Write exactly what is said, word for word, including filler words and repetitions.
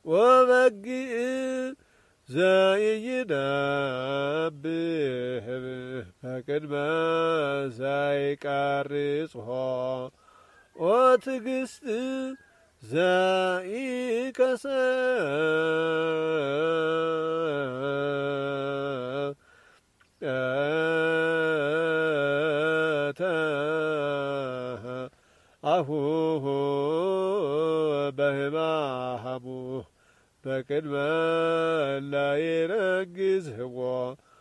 ወበጊዕ ዘይነብህ በቅድመ ዘይቀርጽሖ ወትዕግሥት ዘኢከሰተ አፉሁ በሕማሙ በቅድመ እለ ይረግዝዎ